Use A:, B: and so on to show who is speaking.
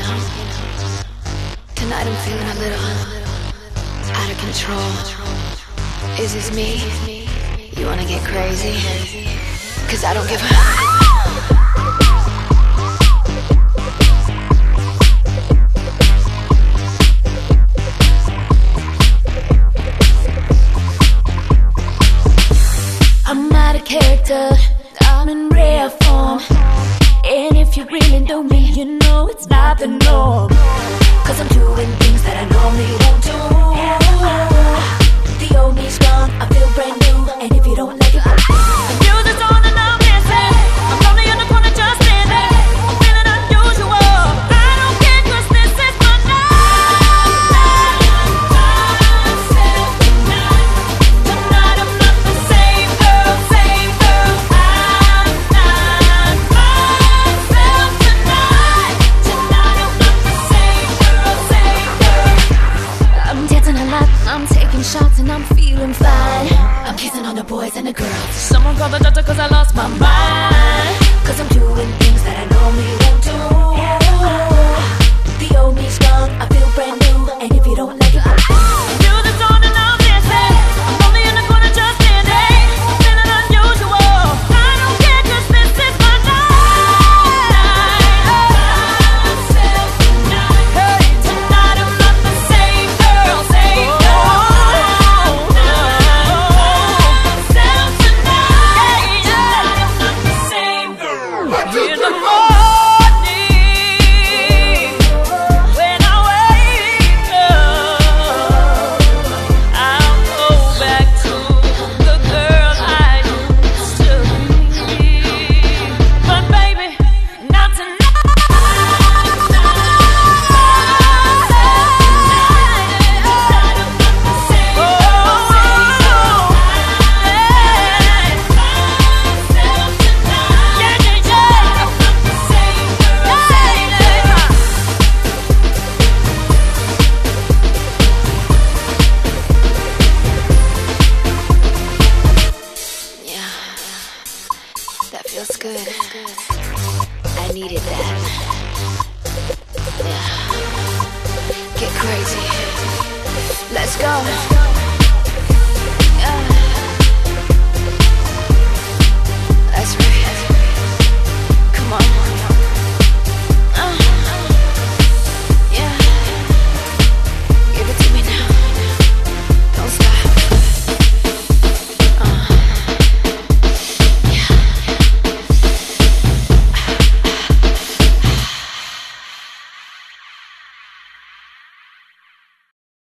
A: Tonight I'm feeling a little out of control. Is this me? You wanna get crazy? 'Cause I don't give a... I'm out of character, I'm in rare form. And if you really know me, you know it's not the norm. 'Cause I'm doing things that I normally won't do. The old me's gone, I feel brand new. And if you don't like it, the music's on and I'm dancing. I'm lonely in the corner just standing. I'm feeling unusual. I don't care 'cause this is my night. Tonight I'm not the same girl, same girl. I'm not myself tonight. Tonight I'm not the same girl, same girl. I'm dancing a lot, I'm taking shots and I'm feeling fine. I'm kissing on the boys and the girls. Someone call the doctor 'cause I lost my mind. 'Cause I'm doing things that I normally won't do. The old me's gone, I feel brand new. And if you don't like it, music's on and I'm dancing. I'm only in the corner just standing. I'm feeling unusual. I don't care 'cause this is my night. Hey, tonight I'm not the same girl, same girl. In the morning, when I wake up, I'll go back to the girl I used to be. But baby, not tonight. That feels good. I needed that. Yeah. Get crazy. Let's go.